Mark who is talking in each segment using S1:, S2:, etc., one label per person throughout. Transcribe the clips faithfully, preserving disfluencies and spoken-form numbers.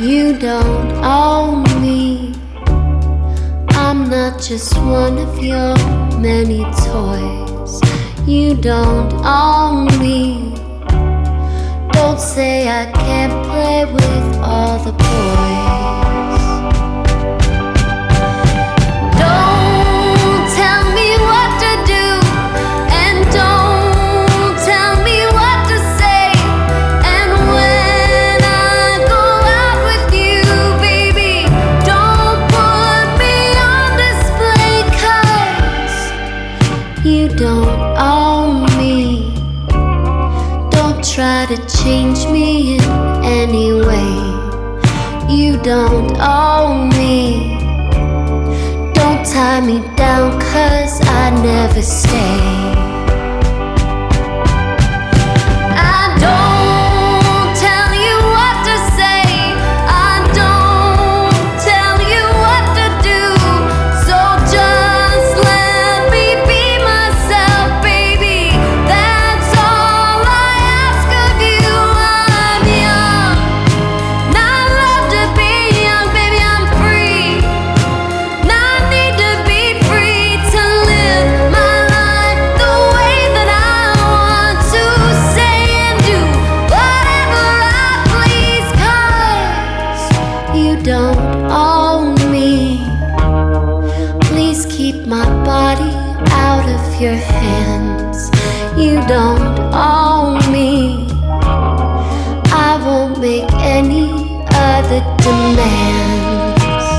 S1: You don't own me. I'm not just one of your many toys. You don't own me. Don't say I can't play with all the boys. Don't tell me what to do, and don't tell me what to say. And when I go out with you, baby, don't put me on display, 'cause you don't own me. Don't try to change me in any way. You don't own me. Don't tie me down, 'cause I never stay. I don't tell you what to say. I don't tell you what to do. So just let me be myself, baby. That's all I ask of you. I'm young, and I love to be young, baby. I'm free, and I need to be free to live my life the way that I want to. Say and do whatever I please, 'cause you don't own me. Please keep my body out of your hands. You don't own me. I won't make any other demands.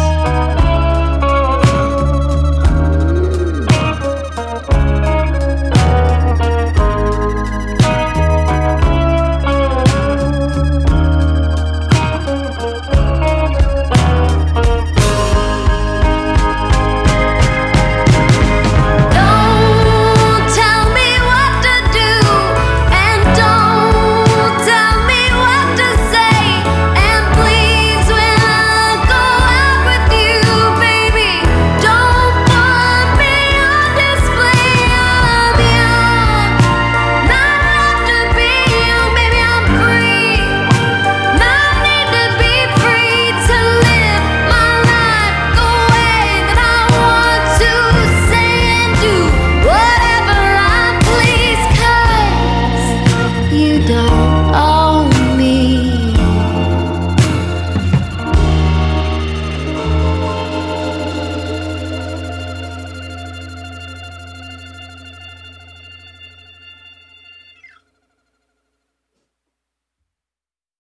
S1: Don't tell me what to do, and don't tell me what to say. And please, when I go out with you, baby, don't put me on display. I'm young, and I love to be young, baby. I'm free, and I need to be free to live my life the way that I want to. Say and do whatever I please, 'cause you don't